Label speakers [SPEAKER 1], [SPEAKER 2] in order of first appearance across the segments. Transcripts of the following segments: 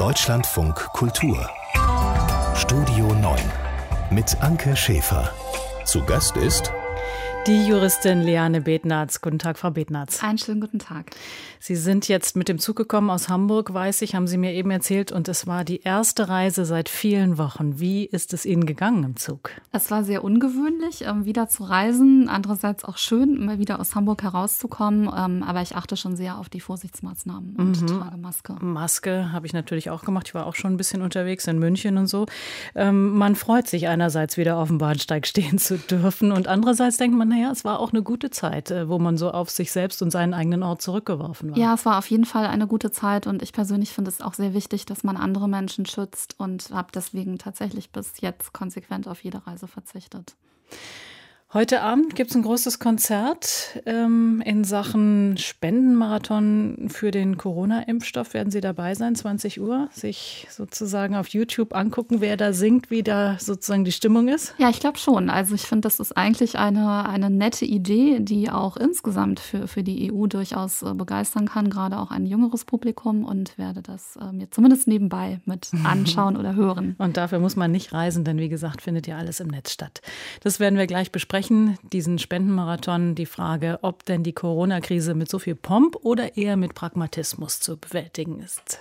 [SPEAKER 1] Deutschlandfunk Kultur Studio 9 mit Anke Schäfer. Zu Gast ist
[SPEAKER 2] die Juristin Liane Bednarz. Guten Tag, Frau Bednarz.
[SPEAKER 3] Einen schönen guten Tag.
[SPEAKER 2] Sie sind jetzt mit dem Zug gekommen aus Hamburg, weiß ich, haben Sie mir eben erzählt. Und es war die erste Reise seit vielen Wochen. Wie ist es Ihnen gegangen im Zug?
[SPEAKER 3] Es war sehr ungewöhnlich, wieder zu reisen. Andererseits auch schön, mal wieder aus Hamburg herauszukommen. Aber ich achte schon sehr auf die Vorsichtsmaßnahmen und trage Maske.
[SPEAKER 2] Maske habe ich natürlich auch gemacht. Ich war auch schon ein bisschen unterwegs in München und so. Man freut sich einerseits wieder auf dem Bahnsteig stehen zu dürfen. Und andererseits denkt man, naja, es war auch eine gute Zeit, wo man so auf sich selbst und seinen eigenen Ort zurückgeworfen war.
[SPEAKER 3] Ja, es war auf jeden Fall eine gute Zeit und ich persönlich finde es auch sehr wichtig, dass man andere Menschen schützt und habe deswegen tatsächlich bis jetzt konsequent auf jede Reise verzichtet.
[SPEAKER 2] Heute Abend gibt es ein großes Konzert in Sachen Spendenmarathon für den Corona-Impfstoff. Werden Sie dabei sein, 20 Uhr, sich sozusagen auf YouTube angucken, wer da singt, wie da sozusagen die Stimmung ist?
[SPEAKER 3] Ja, ich glaube schon. Also ich finde, das ist eigentlich eine nette Idee, die auch insgesamt für die EU durchaus begeistern kann, gerade auch ein jüngeres Publikum, und werde das mir zumindest nebenbei mit anschauen oder hören.
[SPEAKER 2] Und dafür muss man nicht reisen, denn wie gesagt, findet ja alles im Netz statt. Das werden wir gleich besprechen. Diesen Spendenmarathon, die Frage, ob denn die Corona-Krise mit so viel Pomp oder eher mit Pragmatismus zu bewältigen ist.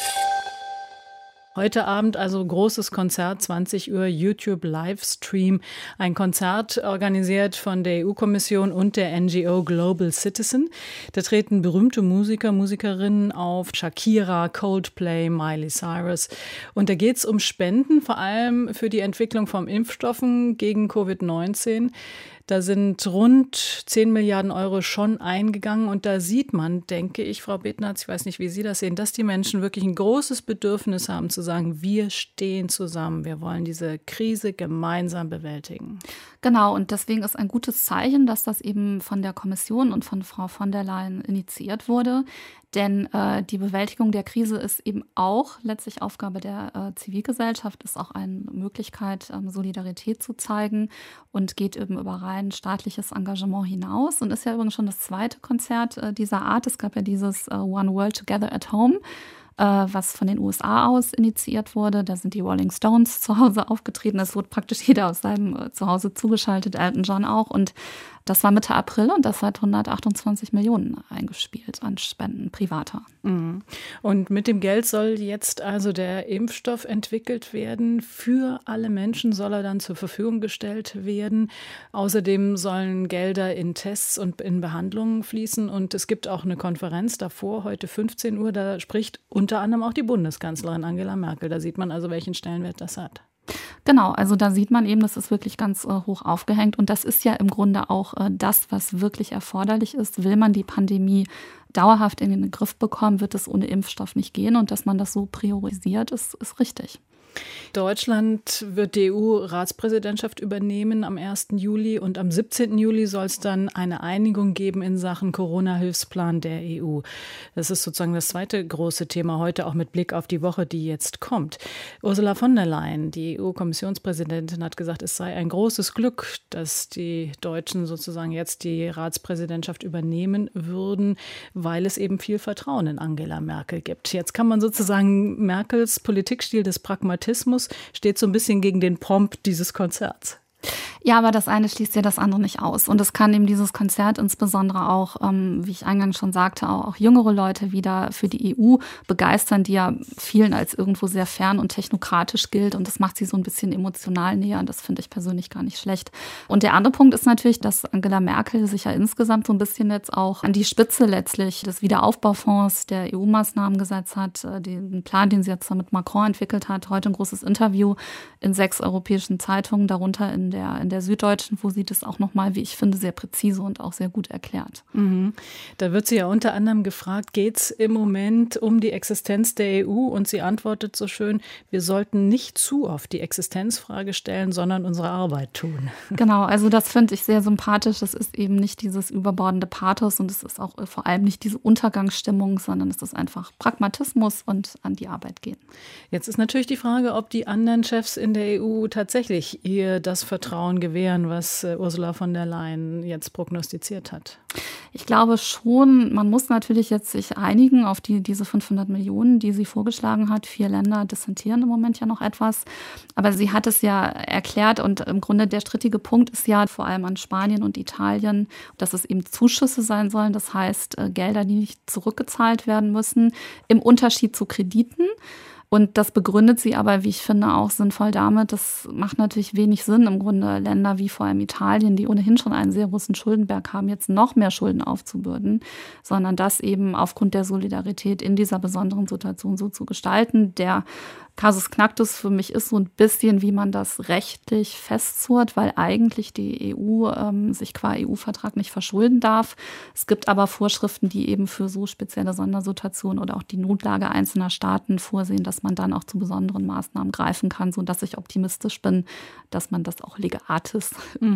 [SPEAKER 2] Heute Abend also großes Konzert, 20 Uhr, YouTube-Livestream. Ein Konzert organisiert von der EU-Kommission und der NGO Global Citizen. Da treten berühmte Musiker, Musikerinnen auf, Shakira, Coldplay, Miley Cyrus. Und da geht es um Spenden, vor allem für die Entwicklung von Impfstoffen gegen Covid-19. Da sind rund 10 Milliarden Euro schon eingegangen. Und da sieht man, denke ich, Frau Bednarz, ich weiß nicht, wie Sie das sehen, dass die Menschen wirklich ein großes Bedürfnis haben zu sagen, wir stehen zusammen, wir wollen diese Krise gemeinsam bewältigen.
[SPEAKER 3] Genau, und deswegen ist ein gutes Zeichen, dass das eben von der Kommission und von Frau von der Leyen initiiert wurde. Denn die Bewältigung der Krise ist eben auch letztlich Aufgabe der Zivilgesellschaft, ist auch eine Möglichkeit, Solidarität zu zeigen und geht eben über rein staatliches Engagement hinaus. Und ist ja übrigens schon das zweite Konzert dieser Art. Es gab ja dieses One World Together at Home, was von den USA aus initiiert wurde. Da sind die Rolling Stones zu Hause aufgetreten. Es wurde praktisch jeder aus seinem Zuhause zugeschaltet, Elton John auch. Und das war Mitte April und das hat 128 Millionen eingespielt an Spenden privater.
[SPEAKER 2] Und mit dem Geld soll jetzt also der Impfstoff entwickelt werden. Für alle Menschen soll er dann zur Verfügung gestellt werden. Außerdem sollen Gelder in Tests und in Behandlungen fließen. Und es gibt auch eine Konferenz davor, heute 15 Uhr. Da spricht unter anderem auch die Bundeskanzlerin Angela Merkel. Da sieht man also, welchen Stellenwert das hat.
[SPEAKER 3] Genau, also da sieht man eben, das ist wirklich ganz hoch aufgehängt. Und das ist ja im Grunde auch das, was wirklich erforderlich ist. Will man die Pandemie dauerhaft in den Griff bekommen, wird es ohne Impfstoff nicht gehen. Und dass man das so priorisiert, ist richtig.
[SPEAKER 2] Deutschland wird die EU-Ratspräsidentschaft übernehmen am 1. Juli und am 17. Juli soll es dann eine Einigung geben in Sachen Corona-Hilfsplan der EU. Das ist sozusagen das zweite große Thema heute, auch mit Blick auf die Woche, die jetzt kommt. Ursula von der Leyen, die EU-Kommissionspräsidentin, hat gesagt, es sei ein großes Glück, dass die Deutschen sozusagen jetzt die Ratspräsidentschaft übernehmen würden, weil es eben viel Vertrauen in Angela Merkel gibt. Jetzt kann man sozusagen Merkels Politikstil des Pragmatismus steht so ein bisschen gegen den Pomp dieses Konzerts.
[SPEAKER 3] Ja, aber das eine schließt ja das andere nicht aus. Und es kann eben dieses Konzert insbesondere auch, wie ich eingangs schon sagte, auch jüngere Leute wieder für die EU begeistern, die ja vielen als irgendwo sehr fern und technokratisch gilt. Und das macht sie so ein bisschen emotional näher. Und das finde ich persönlich gar nicht schlecht. Und der andere Punkt ist natürlich, dass Angela Merkel sich ja insgesamt so ein bisschen jetzt auch an die Spitze letztlich des Wiederaufbaufonds der EU-Maßnahmen gesetzt hat. Den Plan, den sie jetzt mit Macron entwickelt hat. Heute ein großes Interview in 6 europäischen Zeitungen, darunter in der Süddeutschen, wo sie das auch nochmal, wie ich finde, sehr präzise und auch sehr gut erklärt.
[SPEAKER 2] Da wird sie ja unter anderem gefragt, geht es im Moment um die Existenz der EU? Und sie antwortet so schön, wir sollten nicht zu oft die Existenzfrage stellen, sondern unsere Arbeit tun.
[SPEAKER 3] Genau, also das finde ich sehr sympathisch. Das ist eben nicht dieses überbordende Pathos und es ist auch vor allem nicht diese Untergangsstimmung, sondern es ist einfach Pragmatismus und an die Arbeit gehen.
[SPEAKER 2] Jetzt ist natürlich die Frage, ob die anderen Chefs in der EU tatsächlich ihr das Vertrauen Vertrauen gewähren, was Ursula von der Leyen jetzt prognostiziert hat?
[SPEAKER 3] Ich glaube schon, man muss natürlich jetzt sich einigen auf diese 500 Millionen, die sie vorgeschlagen hat. 4 Länder dissentieren im Moment ja noch etwas. Aber sie hat es ja erklärt und im Grunde der strittige Punkt ist ja vor allem an Spanien und Italien, dass es eben Zuschüsse sein sollen. Das heißt, Gelder, die nicht zurückgezahlt werden müssen, im Unterschied zu Krediten. Und das begründet sie aber, wie ich finde, auch sinnvoll damit. Das macht natürlich wenig Sinn, im Grunde Länder wie vor allem Italien, die ohnehin schon einen sehr großen Schuldenberg haben, jetzt noch mehr Schulden aufzubürden, sondern das eben aufgrund der Solidarität in dieser besonderen Situation so zu gestalten. Der Casus Knacktus für mich ist so ein bisschen, wie man das rechtlich festzurrt, weil eigentlich die EU sich qua EU-Vertrag nicht verschulden darf. Es gibt aber Vorschriften, die eben für so spezielle Sondersituationen oder auch die Notlage einzelner Staaten vorsehen, dass man dann auch zu besonderen Maßnahmen greifen kann, sodass ich optimistisch bin, dass man das auch lege artis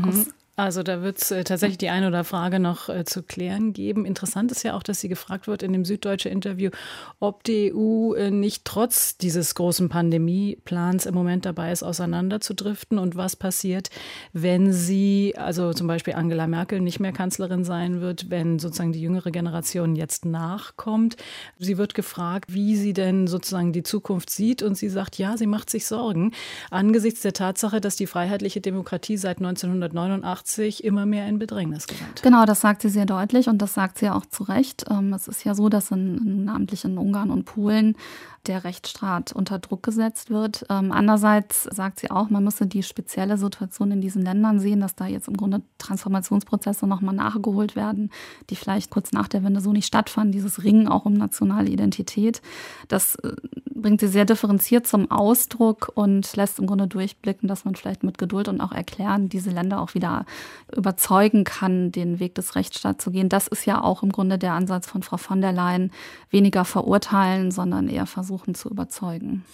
[SPEAKER 2] Also da wird es tatsächlich die eine oder andere Frage noch zu klären geben. Interessant ist ja auch, dass sie gefragt wird in dem Süddeutsche-Interview, ob die EU nicht trotz dieses großen Pandemieplans im Moment dabei ist, auseinanderzudriften und was passiert, wenn sie, also zum Beispiel Angela Merkel, nicht mehr Kanzlerin sein wird, wenn sozusagen die jüngere Generation jetzt nachkommt. Sie wird gefragt, wie sie denn sozusagen die Zukunft sieht und sie sagt, ja, sie macht sich Sorgen angesichts der Tatsache, dass die freiheitliche Demokratie seit 1989 immer mehr in Bedrängnis gerät.
[SPEAKER 3] Genau, das sagt sie sehr deutlich und das sagt sie auch zu Recht. Es ist ja so, dass namentlich in Ungarn und Polen der Rechtsstaat unter Druck gesetzt wird. Andererseits sagt sie auch, man müsse die spezielle Situation in diesen Ländern sehen, dass da jetzt im Grunde Transformationsprozesse nochmal nachgeholt werden, die vielleicht kurz nach der Wende so nicht stattfanden. Dieses Ringen auch um nationale Identität, das bringt sie sehr differenziert zum Ausdruck und lässt im Grunde durchblicken, dass man vielleicht mit Geduld und auch Erklären diese Länder auch wieder überzeugen kann, den Weg des Rechtsstaats zu gehen. Das ist ja auch im Grunde der Ansatz von Frau von der Leyen, weniger verurteilen, sondern eher versuchen zu überzeugen.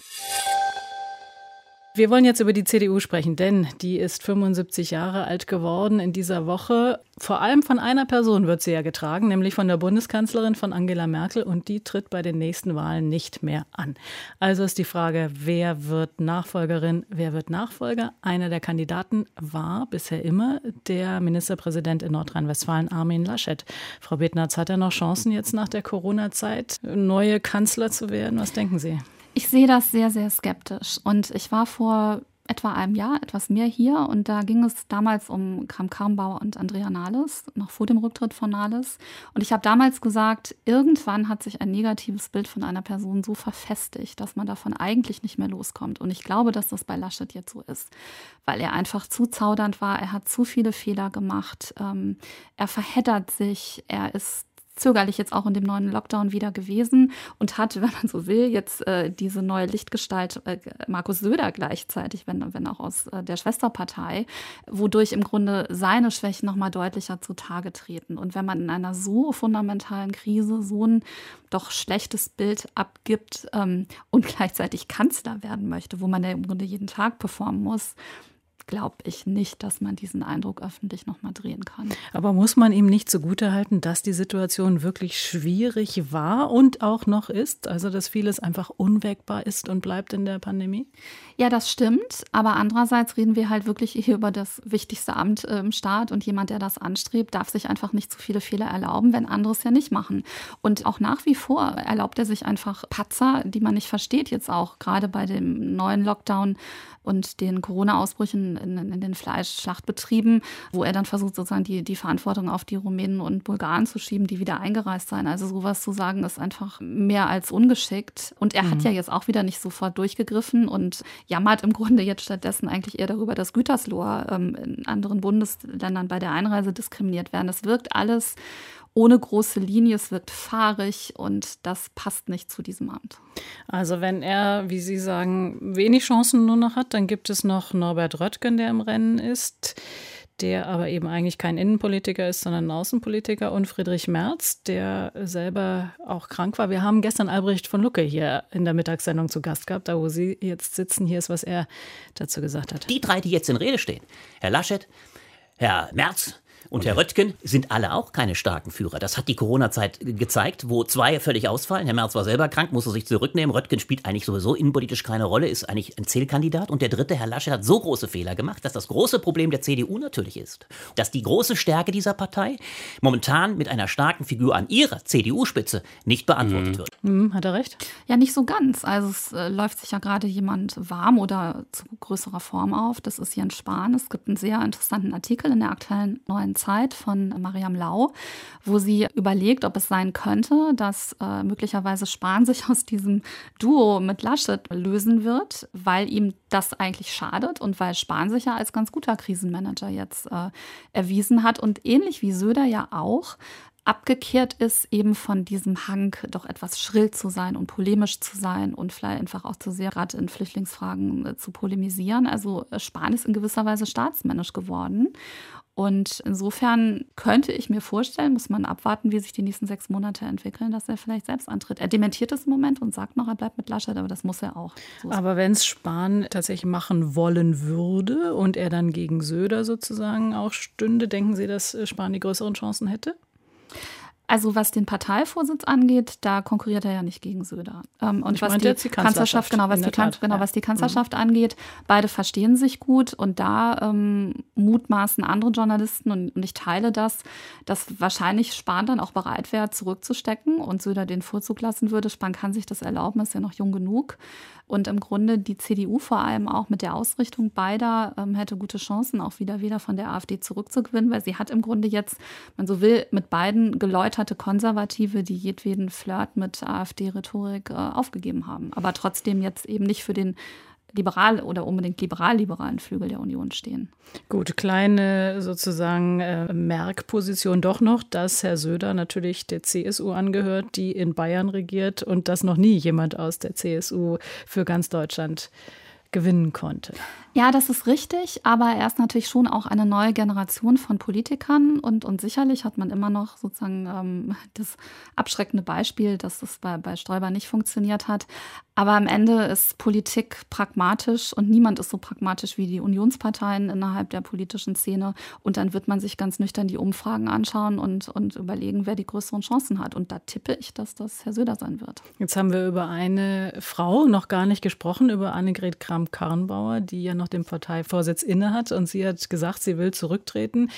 [SPEAKER 2] Wir wollen jetzt über die CDU sprechen, denn die ist 75 Jahre alt geworden in dieser Woche. Vor allem von einer Person wird sie ja getragen, nämlich von der Bundeskanzlerin, von Angela Merkel. Und die tritt bei den nächsten Wahlen nicht mehr an. Also ist die Frage, wer wird Nachfolgerin, wer wird Nachfolger? Einer der Kandidaten war bisher immer der Ministerpräsident in Nordrhein-Westfalen, Armin Laschet. Frau Betnarz, hat er noch Chancen jetzt nach der Corona-Zeit, neue Kanzler zu werden? Was denken Sie?
[SPEAKER 3] Ich sehe das sehr, sehr skeptisch. Und ich war vor etwa einem Jahr, etwas mehr hier. Und da ging es damals um Kramp-Karrenbauer und Andrea Nahles, noch vor dem Rücktritt von Nahles. Und ich habe damals gesagt, irgendwann hat sich ein negatives Bild von einer Person so verfestigt, dass man davon eigentlich nicht mehr loskommt. Und ich glaube, dass das bei Laschet jetzt so ist, weil er einfach zu zaudernd war. Er hat zu viele Fehler gemacht. Er verheddert sich. Er ist zögerlich jetzt auch in dem neuen Lockdown wieder gewesen und hat, wenn man so will, jetzt diese neue Lichtgestalt Markus Söder gleichzeitig, wenn auch aus der Schwesterpartei, wodurch im Grunde seine Schwächen noch mal deutlicher zutage treten. Und wenn man in einer so fundamentalen Krise so ein doch schlechtes Bild abgibt und gleichzeitig Kanzler werden möchte, wo man ja im Grunde jeden Tag performen muss, glaube ich nicht, dass man diesen Eindruck öffentlich noch mal drehen kann.
[SPEAKER 2] Aber muss man ihm nicht zugutehalten, dass die Situation wirklich schwierig war und auch noch ist? Also, dass vieles einfach unwägbar ist und bleibt in der Pandemie?
[SPEAKER 3] Ja, das stimmt. Aber andererseits reden wir halt wirklich hier über das wichtigste Amt im Staat. Und jemand, der das anstrebt, darf sich einfach nicht zu viele Fehler erlauben, wenn andere es ja nicht machen. Und auch nach wie vor erlaubt er sich einfach Patzer, die man nicht versteht. Jetzt auch gerade bei dem neuen Lockdown und den Corona-Ausbrüchen in den Fleischschlachtbetrieben, wo er dann versucht, sozusagen die Verantwortung auf die Rumänen und Bulgaren zu schieben, die wieder eingereist seien. Also sowas zu sagen, ist einfach mehr als ungeschickt. Und er hat ja jetzt auch wieder nicht sofort durchgegriffen und jammert im Grunde jetzt stattdessen eigentlich eher darüber, dass Gütersloher in anderen Bundesländern bei der Einreise diskriminiert werden. Das wirkt alles ohne große Linie, es wirkt fahrig und das passt nicht zu diesem Amt.
[SPEAKER 2] Also wenn er, wie Sie sagen, wenig Chancen nur noch hat, dann gibt es noch Norbert Röttgen, der im Rennen ist, der aber eben eigentlich kein Innenpolitiker ist, sondern ein Außenpolitiker, und Friedrich Merz, der selber auch krank war. Wir haben gestern Albrecht von Lucke hier in der Mittagssendung zu Gast gehabt, da wo Sie jetzt sitzen. Hier ist, was er dazu gesagt hat.
[SPEAKER 4] Die drei, die jetzt in Rede stehen, Herr Laschet, Herr Merz Und Herr Röttgen sind alle auch keine starken Führer. Das hat die Corona-Zeit gezeigt, wo 2 völlig ausfallen. Herr Merz war selber krank, musste sich zurücknehmen. Röttgen spielt eigentlich sowieso innenpolitisch keine Rolle, ist eigentlich ein Zählkandidat. Und der dritte, Herr Laschet, hat so große Fehler gemacht, dass das große Problem der CDU natürlich ist, dass die große Stärke dieser Partei momentan mit einer starken Figur an ihrer CDU-Spitze nicht beantwortet wird.
[SPEAKER 2] Hat er recht?
[SPEAKER 3] Ja, nicht so ganz. Also es läuft sich ja gerade jemand warm oder zu größerer Form auf. Das ist Jens Spahn. Es gibt einen sehr interessanten Artikel in der aktuellen Neuen Zeit von Mariam Lau, wo sie überlegt, ob es sein könnte, dass möglicherweise Spahn sich aus diesem Duo mit Laschet lösen wird, weil ihm das eigentlich schadet und weil Spahn sich ja als ganz guter Krisenmanager jetzt erwiesen hat und ähnlich wie Söder ja auch abgekehrt ist eben von diesem Hang, doch etwas schrill zu sein und polemisch zu sein und vielleicht einfach auch zu sehr gerade in Flüchtlingsfragen zu polemisieren. Also Spahn ist in gewisser Weise staatsmännisch geworden. Und insofern könnte ich mir vorstellen, muss man abwarten, wie sich die nächsten 6 Monate entwickeln, dass er vielleicht selbst antritt. Er dementiert es im Moment und sagt noch, er bleibt mit Laschet, aber das muss er auch. So
[SPEAKER 2] aber wenn es Spahn tatsächlich machen wollen würde und er dann gegen Söder sozusagen auch stünde, denken Sie, dass Spahn die größeren Chancen hätte?
[SPEAKER 3] Also was den Parteivorsitz angeht, da konkurriert er ja nicht gegen Söder. Und
[SPEAKER 2] ich
[SPEAKER 3] was
[SPEAKER 2] meinte jetzt die Kanzlerschaft,
[SPEAKER 3] was die Kanzlerschaft angeht, beide verstehen sich gut und da mutmaßen andere Journalisten und ich teile das, dass wahrscheinlich Spahn dann auch bereit wäre, zurückzustecken und Söder den Vorzug lassen würde. Spahn kann sich das erlauben, ist ja noch jung genug. Und im Grunde die CDU vor allem auch mit der Ausrichtung beider hätte gute Chancen, auch wieder von der AfD zurückzugewinnen, weil sie hat im Grunde jetzt, man so will, mit beiden geläuterte Konservative, die jedweden Flirt mit AfD-Rhetorik aufgegeben haben. Aber trotzdem jetzt eben nicht für den liberal oder unbedingt liberalen Flügel der Union stehen.
[SPEAKER 2] Gut, kleine sozusagen Merkposition doch noch, dass Herr Söder natürlich der CSU angehört, die in Bayern regiert und dass noch nie jemand aus der CSU für ganz Deutschland gewinnen konnte.
[SPEAKER 3] Ja, das ist richtig, aber er ist natürlich schon auch eine neue Generation von Politikern und sicherlich hat man immer noch sozusagen das abschreckende Beispiel, dass es bei Stoiber nicht funktioniert hat. Aber am Ende ist Politik pragmatisch und niemand ist so pragmatisch wie die Unionsparteien innerhalb der politischen Szene. Und dann wird man sich ganz nüchtern die Umfragen anschauen und überlegen, wer die größeren Chancen hat. Und da tippe ich, dass das Herr Söder sein wird.
[SPEAKER 2] Jetzt haben wir über eine Frau noch gar nicht gesprochen, über Annegret Kramp-Karrenbauer, die ja noch den Parteivorsitz innehat. Und sie hat gesagt, sie will zurücktreten.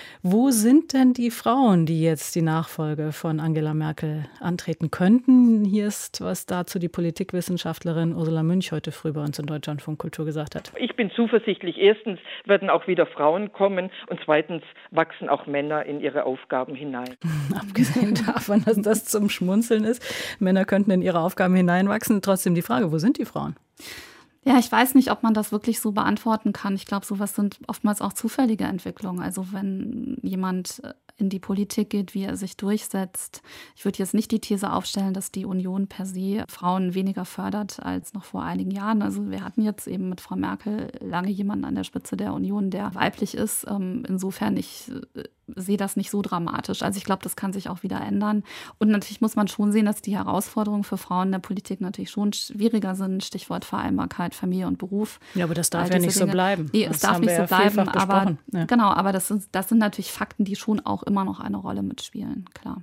[SPEAKER 2] Wo sind denn die Frauen, die jetzt die Nachfolge von Angela Merkel antreten könnten? Hier ist, was dazu die Politikwissenschaftlerin Ursula Münch heute früh bei uns in Deutschlandfunk Kultur gesagt hat.
[SPEAKER 5] Ich bin zuversichtlich. Erstens werden auch wieder Frauen kommen und zweitens wachsen auch Männer in ihre Aufgaben hinein.
[SPEAKER 2] Abgesehen davon, dass das zum Schmunzeln ist, Männer könnten in ihre Aufgaben hineinwachsen. Trotzdem die Frage, wo sind die Frauen?
[SPEAKER 3] Ja, ich weiß nicht, ob man das wirklich so beantworten kann. Ich glaube, sowas sind oftmals auch zufällige Entwicklungen. Also wenn jemand in die Politik geht, wie er sich durchsetzt. Ich würde jetzt nicht die These aufstellen, dass die Union per se Frauen weniger fördert als noch vor einigen Jahren. Also wir hatten jetzt eben mit Frau Merkel lange jemanden an der Spitze der Union, der weiblich ist. Insofern, ich sehe das nicht so dramatisch. Also ich glaube, das kann sich auch wieder ändern. Und natürlich muss man schon sehen, dass die Herausforderungen für Frauen in der Politik natürlich schon schwieriger sind. Stichwort Vereinbarkeit, Familie und Beruf.
[SPEAKER 2] Ja, aber das darf ja nicht so bleiben.
[SPEAKER 3] Nee, es darf nicht so bleiben. Aber genau, aber das sind natürlich Fakten, die schon auch immer noch eine Rolle mitspielen, klar.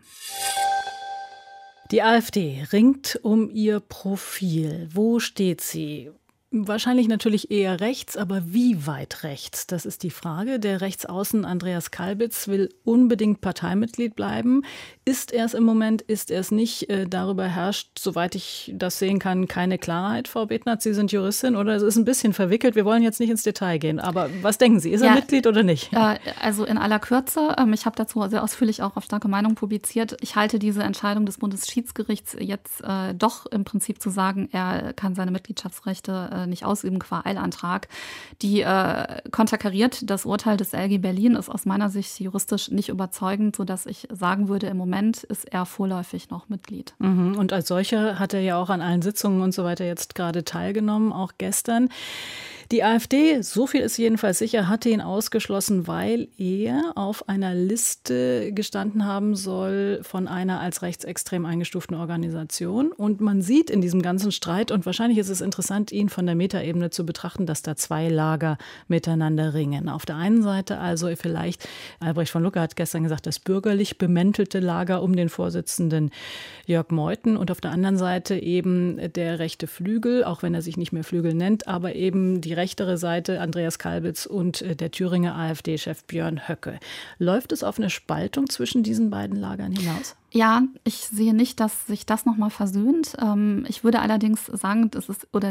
[SPEAKER 2] Die AfD ringt um ihr Profil. Wo steht sie? Wahrscheinlich natürlich eher rechts, aber wie weit rechts? Das ist die Frage. Der Rechtsaußen Andreas Kalbitz will unbedingt Parteimitglied bleiben. Ist er es im Moment, ist er es nicht? Darüber herrscht, soweit ich das sehen kann, keine Klarheit. Frau Bethnert, Sie sind Juristin, oder es ist ein bisschen verwickelt. Wir wollen jetzt nicht ins Detail gehen, aber was denken Sie? Ist er Mitglied oder nicht?
[SPEAKER 3] Also in aller Kürze, ich habe dazu sehr ausführlich auch auf Starke Meinung publiziert. Ich halte diese Entscheidung des Bundesschiedsgerichts jetzt doch im Prinzip zu sagen, er kann seine Mitgliedschaftsrechte nicht ausüben qua Eilantrag. Die konterkariert das Urteil des LG Berlin, ist aus meiner Sicht juristisch nicht überzeugend, sodass ich sagen würde, im Moment ist er vorläufig noch Mitglied.
[SPEAKER 2] Und als solcher hat er ja auch an allen Sitzungen und so weiter jetzt gerade teilgenommen, auch gestern. Die AfD, so viel ist jedenfalls sicher, hatte ihn ausgeschlossen, weil er auf einer Liste gestanden haben soll von einer als rechtsextrem eingestuften Organisation. Und man sieht in diesem ganzen Streit, und wahrscheinlich ist es interessant, ihn von der Metaebene zu betrachten, dass da zwei Lager miteinander ringen. Auf der einen Seite also vielleicht, Albrecht von Lucke hat gestern gesagt, das bürgerlich bemäntelte Lager um den Vorsitzenden Jörg Meuthen und auf der anderen Seite eben der rechte Flügel, auch wenn er sich nicht mehr Flügel nennt, aber eben die rechtere Seite, Andreas Kalbitz und der Thüringer AfD-Chef Björn Höcke. Läuft es auf eine Spaltung zwischen diesen beiden Lagern hinaus?
[SPEAKER 3] Ja, ich sehe nicht, dass sich das nochmal versöhnt. Ich würde allerdings sagen, es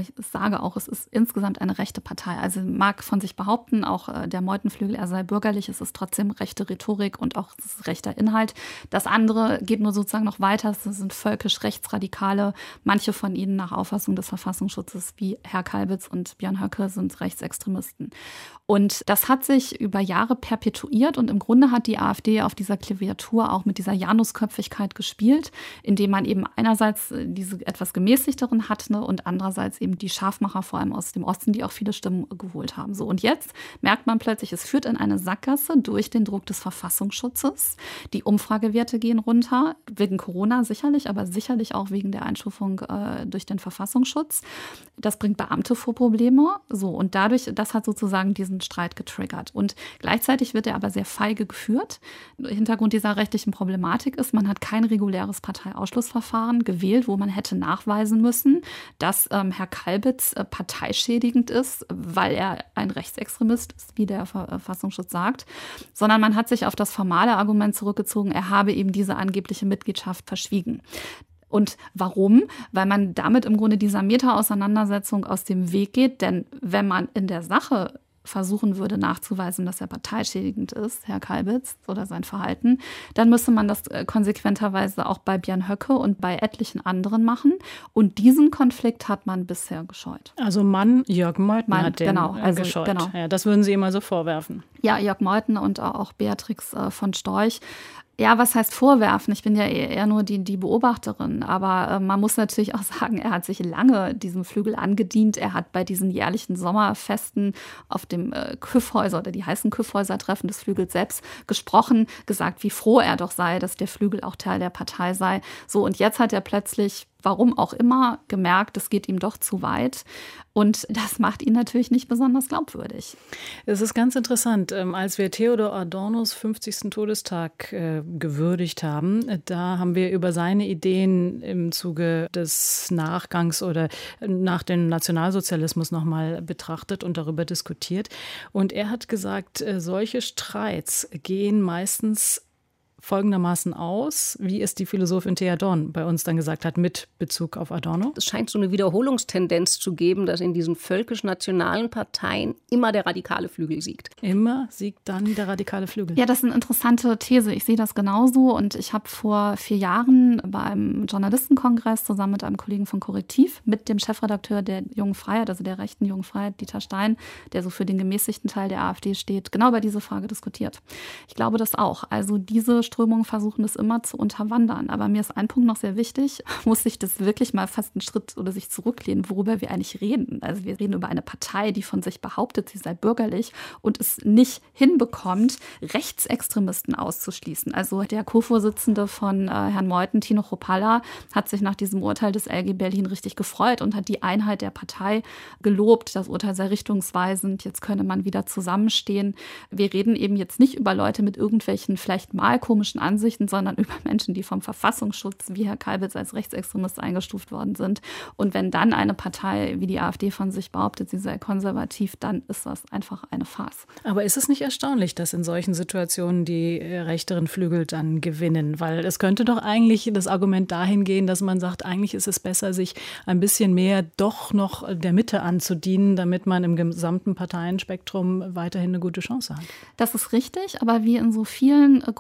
[SPEAKER 3] ist insgesamt eine rechte Partei. Also mag von sich behaupten, auch der Meuthen-Flügel, er sei bürgerlich, es ist trotzdem rechte Rhetorik und auch es ist rechter Inhalt. Das andere geht nur sozusagen noch weiter, es sind völkisch Rechtsradikale. Manche von ihnen nach Auffassung des Verfassungsschutzes, wie Herr Kalbitz und Björn Höcke, sind Rechtsextremisten. Und das hat sich über Jahre perpetuiert und im Grunde hat die AfD auf dieser Klaviatur auch mit dieser Janusköpfigkeit gespielt, indem man eben einerseits diese etwas gemäßigteren hat, ne, und andererseits eben die Scharfmacher, vor allem aus dem Osten, die auch viele Stimmen geholt haben. So, und jetzt merkt man plötzlich, es führt in eine Sackgasse durch den Druck des Verfassungsschutzes. Die Umfragewerte gehen runter, wegen Corona sicherlich, aber sicherlich auch wegen der Einstufung durch den Verfassungsschutz. Das bringt Beamte vor Probleme. So, und dadurch, das hat sozusagen diesen Streit getriggert. Und gleichzeitig wird er aber sehr feige geführt. Hintergrund dieser rechtlichen Problematik ist, man hat kein reguläres Parteiausschlussverfahren gewählt, wo man hätte nachweisen müssen, dass Herr Kalbitz parteischädigend ist, weil er ein Rechtsextremist ist, wie der Verfassungsschutz sagt, sondern man hat sich auf das formale Argument zurückgezogen, er habe eben diese angebliche Mitgliedschaft verschwiegen. Und warum? Weil man damit im Grunde dieser Meta-Auseinandersetzung aus dem Weg geht, denn wenn man in der Sache versuchen würde nachzuweisen, dass er parteischädigend ist, Herr Kalbitz, oder sein Verhalten, dann müsste man das konsequenterweise auch bei Björn Höcke und bei etlichen anderen machen. Und diesen Konflikt hat man bisher gescheut.
[SPEAKER 2] Also Jörg Meuthen hat den gescheut. Genau. Ja, das würden Sie immer so vorwerfen.
[SPEAKER 3] Ja, Jörg Meuthen und auch Beatrix von Storch. Ja, was heißt vorwerfen? Ich bin ja eher nur die Beobachterin. Aber man muss natürlich auch sagen, er hat sich lange diesem Flügel angedient. Er hat bei diesen jährlichen Sommerfesten auf dem Kyffhäuser oder die heißen Kyffhäuser-Treffen des Flügels selbst gesprochen, gesagt, wie froh er doch sei, dass der Flügel auch Teil der Partei sei. So, und jetzt hat er plötzlich, warum auch immer, gemerkt, es geht ihm doch zu weit. Und das macht ihn natürlich nicht besonders glaubwürdig.
[SPEAKER 2] Es ist ganz interessant. Als wir Theodor Adornos 50. Todestag gewürdigt haben, da haben wir über seine Ideen im Zuge des Nachgangs oder nach dem Nationalsozialismus nochmal betrachtet und darüber diskutiert. Und er hat gesagt, solche Streits gehen meistens folgendermaßen aus, wie es die Philosophin Thea Dorn bei uns dann gesagt hat, mit Bezug auf Adorno.
[SPEAKER 6] Es scheint so eine Wiederholungstendenz zu geben, dass in diesen völkisch-nationalen Parteien immer der radikale Flügel siegt.
[SPEAKER 2] Immer siegt dann der radikale Flügel.
[SPEAKER 3] Ja, das ist eine interessante These. Ich sehe das genauso. Und ich habe vor 4 Jahren bei einem Journalistenkongress zusammen mit einem Kollegen von Korrektiv, mit dem Chefredakteur der Jungen Freiheit, also der rechten Jungen Freiheit, Dieter Stein, der so für den gemäßigten Teil der AfD steht, genau über diese Frage diskutiert. Ich glaube das auch. Also diese Strömungen versuchen das immer zu unterwandern. Aber mir ist ein Punkt noch sehr wichtig, muss ich das wirklich mal fast einen Schritt oder sich zurücklehnen, worüber wir eigentlich reden. Also wir reden über eine Partei, die von sich behauptet, sie sei bürgerlich und es nicht hinbekommt, Rechtsextremisten auszuschließen. Also der Co-Vorsitzende von Herrn Meuthen, Tino Chrupalla, hat sich nach diesem Urteil des LG Berlin richtig gefreut und hat die Einheit der Partei gelobt. Das Urteil sei richtungsweisend, jetzt könne man wieder zusammenstehen. Wir reden eben jetzt nicht über Leute mit irgendwelchen vielleicht mal komischen Ansichten, sondern über Menschen, die vom Verfassungsschutz wie Herr Kalbitz als Rechtsextremist eingestuft worden sind. Und wenn dann eine Partei wie die AfD von sich behauptet, sie sei konservativ, dann ist das einfach eine Farce.
[SPEAKER 2] Aber ist es nicht erstaunlich, dass in solchen Situationen die rechteren Flügel dann gewinnen? Weil es könnte doch eigentlich das Argument dahin gehen, dass man sagt, eigentlich ist es besser, sich ein bisschen mehr doch noch der Mitte anzudienen, damit man im gesamten Parteienspektrum weiterhin eine gute Chance hat.
[SPEAKER 3] Das ist richtig, aber wie in so vielen Gruppierungen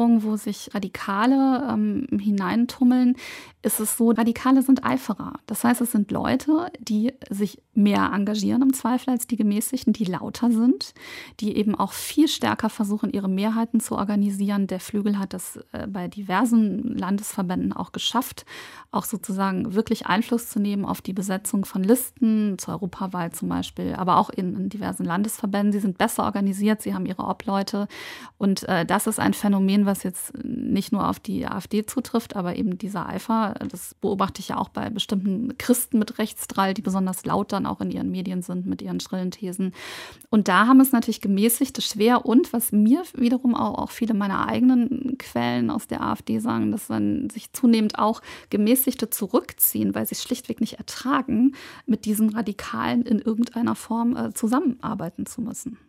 [SPEAKER 3] Bewegung, wo sich Radikale hineintummeln, ist es so, Radikale sind Eiferer. Das heißt, es sind Leute, die sich mehr engagieren im Zweifel als die Gemäßigten, die lauter sind, die eben auch viel stärker versuchen, ihre Mehrheiten zu organisieren. Der Flügel hat das bei diversen Landesverbänden auch geschafft, auch sozusagen wirklich Einfluss zu nehmen auf die Besetzung von Listen, zur Europawahl zum Beispiel, aber auch in diversen Landesverbänden. Sie sind besser organisiert, sie haben ihre Obleute. Und das ist ein Phänomen, was jetzt nicht nur auf die AfD zutrifft, aber eben dieser Eifer, das beobachte ich ja auch bei bestimmten Christen mit Rechtsdrall, die besonders laut dann auch in ihren Medien sind mit ihren schrillen Thesen. Und da haben es natürlich Gemäßigte schwer. Und was mir wiederum auch viele meiner eigenen Quellen aus der AfD sagen, dass dann sich zunehmend auch Gemäßigte zurückziehen, weil sie es schlichtweg nicht ertragen, mit diesen Radikalen in irgendeiner Form zusammenarbeiten zu müssen.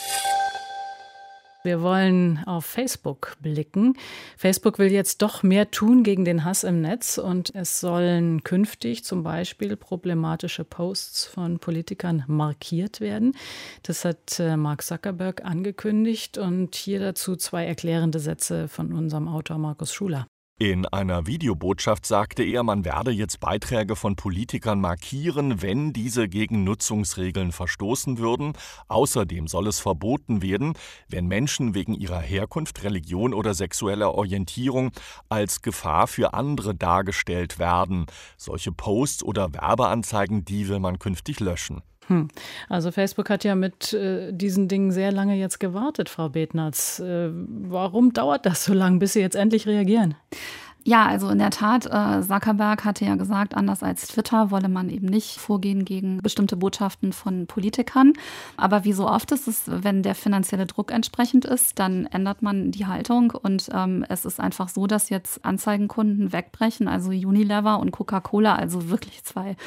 [SPEAKER 2] Wir wollen auf Facebook blicken. Facebook will jetzt doch mehr tun gegen den Hass im Netz und es sollen künftig zum Beispiel problematische Posts von Politikern markiert werden. Das hat Mark Zuckerberg angekündigt und hier dazu 2 erklärende Sätze von unserem Autor Markus Schuler.
[SPEAKER 7] In einer Videobotschaft sagte er, man werde jetzt Beiträge von Politikern markieren, wenn diese gegen Nutzungsregeln verstoßen würden. Außerdem soll es verboten werden, wenn Menschen wegen ihrer Herkunft, Religion oder sexueller Orientierung als Gefahr für andere dargestellt werden. Solche Posts oder Werbeanzeigen, die will man künftig löschen.
[SPEAKER 2] Also Facebook hat ja mit diesen Dingen sehr lange jetzt gewartet, Frau Betnarz. Warum dauert das so lange, bis Sie jetzt endlich reagieren?
[SPEAKER 3] Ja, also in der Tat, Zuckerberg hatte ja gesagt, anders als Twitter wolle man eben nicht vorgehen gegen bestimmte Botschaften von Politikern. Aber wie so oft ist es, wenn der finanzielle Druck entsprechend ist, dann ändert man die Haltung. Und es ist einfach so, dass jetzt Anzeigenkunden wegbrechen, also Unilever und Coca-Cola, also wirklich 2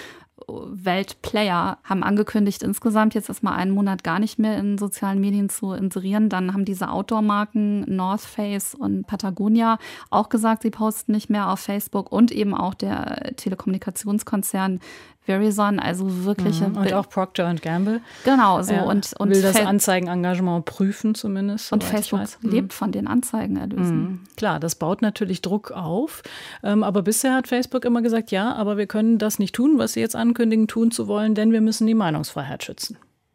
[SPEAKER 3] Weltplayer, haben angekündigt, insgesamt jetzt erstmal einen Monat gar nicht mehr in sozialen Medien zu inserieren. Dann haben diese Outdoor-Marken North Face und Patagonia auch gesagt, sie posten nicht mehr auf Facebook und eben auch der Telekommunikationskonzern Verizon, also wirkliche...
[SPEAKER 2] Und auch Procter & Gamble.
[SPEAKER 3] Genau, so.
[SPEAKER 2] Ja,
[SPEAKER 3] und
[SPEAKER 2] will das Anzeigenengagement prüfen zumindest.
[SPEAKER 3] Und Facebook lebt von den Anzeigenerlösen.
[SPEAKER 2] Klar, das baut natürlich Druck auf. Aber bisher hat Facebook immer gesagt, ja, aber wir können das nicht tun, was sie jetzt ankündigen, tun zu wollen, denn wir müssen die Meinungsfreiheit schützen.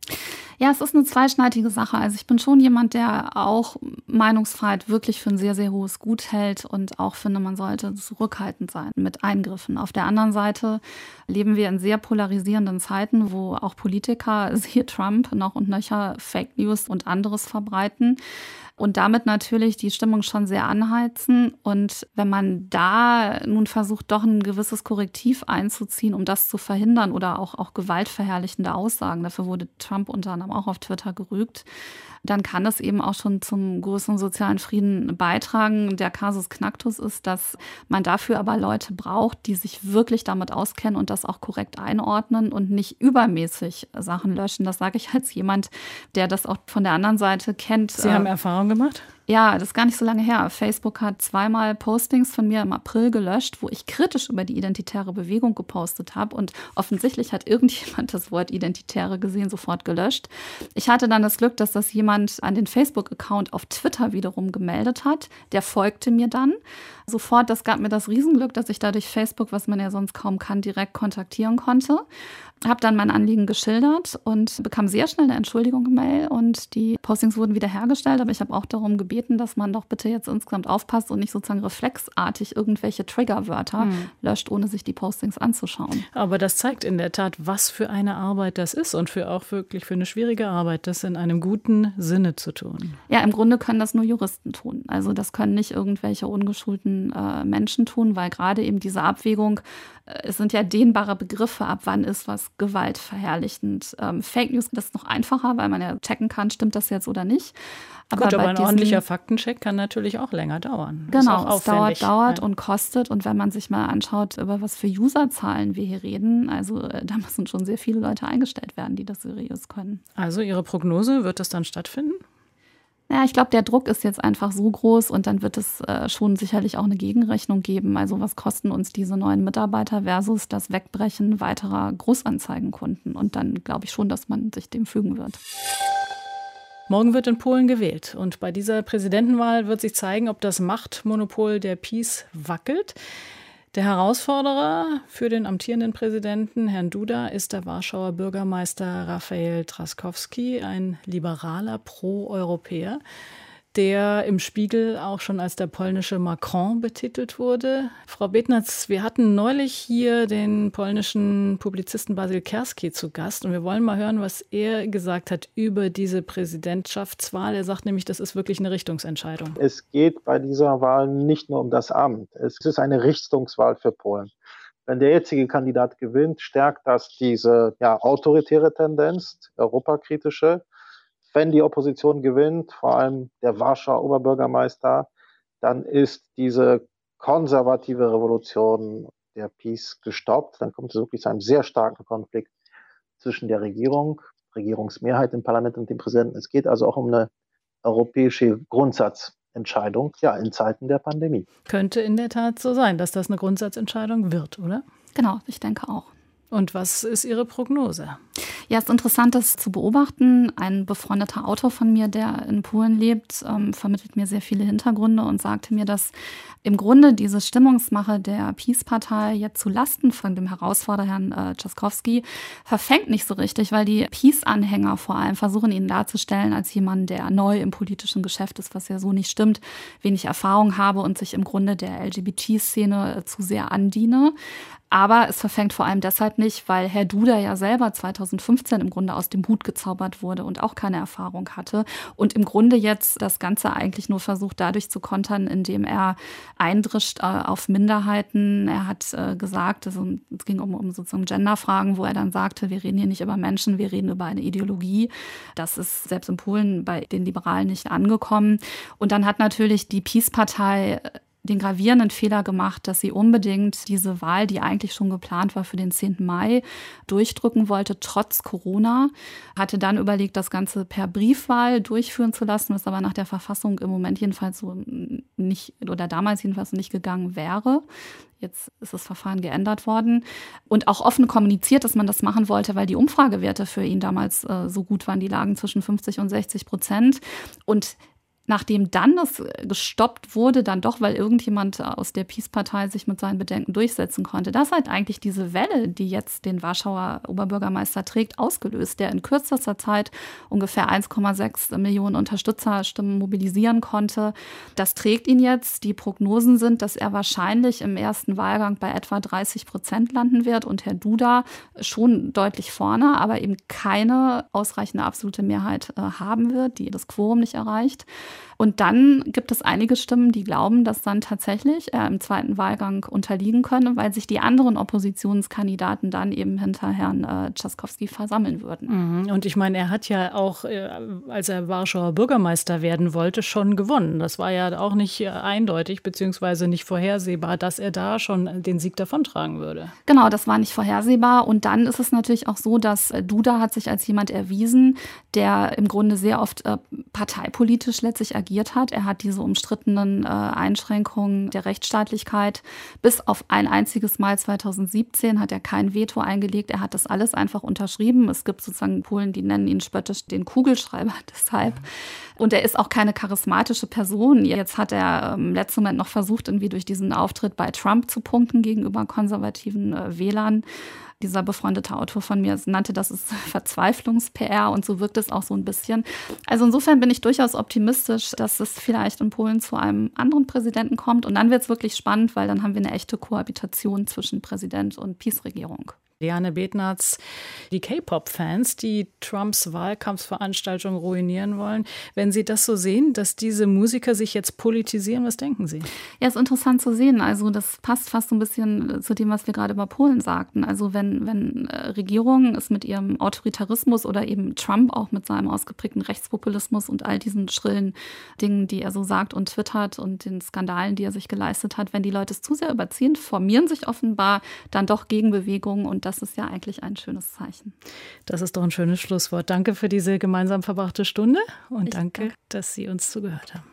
[SPEAKER 3] Ja, es ist eine zweischneidige Sache. Also ich bin schon jemand, der auch Meinungsfreiheit wirklich für ein sehr, sehr hohes Gut hält und auch finde, man sollte zurückhaltend sein mit Eingriffen. Auf der anderen Seite leben wir in sehr polarisierenden Zeiten, wo auch Politiker, siehe Trump, noch und nöcher Fake News und anderes verbreiten und damit natürlich die Stimmung schon sehr anheizen. Und wenn man da nun versucht, doch ein gewisses Korrektiv einzuziehen, um das zu verhindern oder auch gewaltverherrlichende Aussagen, dafür wurde Trump unter anderem auch auf Twitter gerügt, dann kann das eben auch schon zum größeren sozialen Frieden beitragen. Der Kasus Knacktus ist, dass man dafür aber Leute braucht, die sich wirklich damit auskennen und das auch korrekt einordnen und nicht übermäßig Sachen löschen. Das sage ich als jemand, der das auch von der anderen Seite kennt.
[SPEAKER 2] Sie haben Erfahrung gemacht?
[SPEAKER 3] Ja, das ist gar nicht so lange her. Facebook hat 2-mal Postings von mir im April gelöscht, wo ich kritisch über die identitäre Bewegung gepostet habe. Und offensichtlich hat irgendjemand das Wort Identitäre gesehen, sofort gelöscht. Ich hatte dann das Glück, dass das jemand an den Facebook-Account auf Twitter wiederum gemeldet hat. Der folgte mir dann sofort. Das gab mir das Riesenglück, dass ich dadurch Facebook, was man ja sonst kaum kann, direkt kontaktieren konnte. Habe dann mein Anliegen geschildert und bekam sehr schnell eine Entschuldigung-Mail und die Postings wurden wiederhergestellt. Aber ich habe auch darum gebeten, dass man doch bitte jetzt insgesamt aufpasst und nicht sozusagen reflexartig irgendwelche Triggerwörter löscht, ohne sich die Postings anzuschauen.
[SPEAKER 2] Aber das zeigt in der Tat, was für eine Arbeit das ist und auch wirklich für eine schwierige Arbeit, das in einem guten Sinne zu tun.
[SPEAKER 3] Ja, im Grunde können das nur Juristen tun. Also das können nicht irgendwelche ungeschulten Menschen tun, weil gerade eben diese Abwägung, es sind ja dehnbare Begriffe, ab wann ist was gewaltverherrlichend. Fake News, das ist noch einfacher, weil man ja checken kann, stimmt das jetzt oder nicht.
[SPEAKER 2] Aber ein ordentlicher Faktencheck kann natürlich auch länger dauern.
[SPEAKER 3] Genau, es dauert und kostet. Und wenn man sich mal anschaut, über was für Userzahlen wir hier reden, also da müssen schon sehr viele Leute eingestellt werden, die das seriös können.
[SPEAKER 2] Also Ihre Prognose, wird das dann stattfinden?
[SPEAKER 3] Ja, ich glaube, der Druck ist jetzt einfach so groß und dann wird es schon sicherlich auch eine Gegenrechnung geben. Also was kosten uns diese neuen Mitarbeiter versus das Wegbrechen weiterer Großanzeigenkunden? Und dann glaube ich schon, dass man sich dem fügen wird.
[SPEAKER 2] Morgen wird in Polen gewählt und bei dieser Präsidentenwahl wird sich zeigen, ob das Machtmonopol der PiS wackelt. Der Herausforderer für den amtierenden Präsidenten, Herrn Duda, ist der Warschauer Bürgermeister Rafał Trzaskowski, ein liberaler Pro-Europäer, der im Spiegel auch schon als der polnische Macron betitelt wurde. Frau Bednarz, wir hatten neulich hier den polnischen Publizisten Basil Kerski zu Gast und wir wollen mal hören, was er gesagt hat über diese Präsidentschaftswahl. Er sagt nämlich, das ist wirklich eine Richtungsentscheidung.
[SPEAKER 8] Es geht bei dieser Wahl nicht nur um das Amt. Es ist eine Richtungswahl für Polen. Wenn der jetzige Kandidat gewinnt, stärkt das diese autoritäre Tendenz, europakritische. Wenn die Opposition gewinnt, vor allem der Warschauer Oberbürgermeister, dann ist diese konservative Revolution der PiS gestoppt. Dann kommt es wirklich zu einem sehr starken Konflikt zwischen der Regierung, Regierungsmehrheit im Parlament und dem Präsidenten. Es geht also auch um eine europäische Grundsatzentscheidung, in Zeiten der Pandemie.
[SPEAKER 2] Könnte in der Tat so sein, dass das eine Grundsatzentscheidung wird, oder?
[SPEAKER 3] Genau, ich denke auch.
[SPEAKER 2] Und was ist Ihre Prognose?
[SPEAKER 3] Ja, es ist interessant, das zu beobachten. Ein befreundeter Autor von mir, der in Polen lebt, vermittelt mir sehr viele Hintergründe und sagte mir, dass im Grunde diese Stimmungsmache der PiS-Partei jetzt zu Lasten von dem Herausforderer Herrn Trzaskowski verfängt nicht so richtig, weil die PiS-Anhänger vor allem versuchen, ihn darzustellen als jemand, der neu im politischen Geschäft ist, was ja so nicht stimmt, wenig Erfahrung habe und sich im Grunde der LGBT-Szene zu sehr andiene. Aber es verfängt vor allem deshalb nicht, weil Herr Duda ja selber 2015 im Grunde aus dem Hut gezaubert wurde und auch keine Erfahrung hatte und im Grunde jetzt das Ganze eigentlich nur versucht dadurch zu kontern, indem er eindrischt auf Minderheiten. Er hat gesagt, es ging um sozusagen Genderfragen, wo er dann sagte, wir reden hier nicht über Menschen, wir reden über eine Ideologie. Das ist selbst in Polen bei den Liberalen nicht angekommen. Und dann hat natürlich die PiS-Partei den gravierenden Fehler gemacht, dass sie unbedingt diese Wahl, die eigentlich schon geplant war für den 10. Mai, durchdrücken wollte, trotz Corona. Hatte dann überlegt, das Ganze per Briefwahl durchführen zu lassen, was aber nach der Verfassung im Moment jedenfalls so nicht, oder damals jedenfalls nicht gegangen wäre. Jetzt ist das Verfahren geändert worden und auch offen kommuniziert, dass man das machen wollte, weil die Umfragewerte für ihn damals so gut waren. Die lagen zwischen 50% und 60%. Und nachdem dann das gestoppt wurde, dann doch, weil irgendjemand aus der PiS-Partei sich mit seinen Bedenken durchsetzen konnte, das hat eigentlich diese Welle, die jetzt den Warschauer Oberbürgermeister trägt, ausgelöst, der in kürzester Zeit ungefähr 1,6 Millionen Unterstützerstimmen mobilisieren konnte. Das trägt ihn jetzt. Die Prognosen sind, dass er wahrscheinlich im ersten Wahlgang bei etwa 30% landen wird und Herr Duda schon deutlich vorne, aber eben keine ausreichende absolute Mehrheit haben wird, die das Quorum nicht erreicht. Und dann gibt es einige Stimmen, die glauben, dass dann tatsächlich er im zweiten Wahlgang unterliegen könne, weil sich die anderen Oppositionskandidaten dann eben hinter Herrn Trzaskowski versammeln würden.
[SPEAKER 2] Und ich meine, er hat ja auch, als er Warschauer Bürgermeister werden wollte, schon gewonnen. Das war ja auch nicht eindeutig beziehungsweise nicht vorhersehbar, dass er da schon den Sieg davontragen würde.
[SPEAKER 3] Genau, das war nicht vorhersehbar. Und dann ist es natürlich auch so, dass Duda hat sich als jemand erwiesen, der im Grunde sehr oft parteipolitisch letztlich agiert hat. Er hat diese umstrittenen Einschränkungen der Rechtsstaatlichkeit bis auf ein einziges Mal 2017 hat er kein Veto eingelegt. Er hat das alles einfach unterschrieben. Es gibt sozusagen in Polen, die nennen ihn spöttisch den Kugelschreiber deshalb. Und er ist auch keine charismatische Person. Jetzt hat er im letzten Moment noch versucht, irgendwie durch diesen Auftritt bei Trump zu punkten gegenüber konservativen Wählern. Dieser befreundete Autor von mir nannte das Verzweiflungs-PR und so wirkt es auch so ein bisschen. Also insofern bin ich durchaus optimistisch, dass es vielleicht in Polen zu einem anderen Präsidenten kommt. Und dann wird es wirklich spannend, weil dann haben wir eine echte Kohabitation zwischen Präsident und PiS-Regierung.
[SPEAKER 2] Liane Bednarz, die K-Pop-Fans, die Trumps Wahlkampfveranstaltung ruinieren wollen, wenn Sie das so sehen, dass diese Musiker sich jetzt politisieren, was denken Sie?
[SPEAKER 3] Ja, ist interessant zu sehen. Also das passt fast so ein bisschen zu dem, was wir gerade über Polen sagten. Also wenn Regierungen es mit ihrem Autoritarismus oder eben Trump auch mit seinem ausgeprägten Rechtspopulismus und all diesen schrillen Dingen, die er so sagt und twittert und den Skandalen, die er sich geleistet hat, wenn die Leute es zu sehr überziehen, formieren sich offenbar dann doch Gegenbewegungen und das ist ja eigentlich ein schönes Zeichen.
[SPEAKER 2] Das ist doch ein schönes Schlusswort. Danke für diese gemeinsam verbrachte Stunde und danke, dass Sie uns zugehört haben.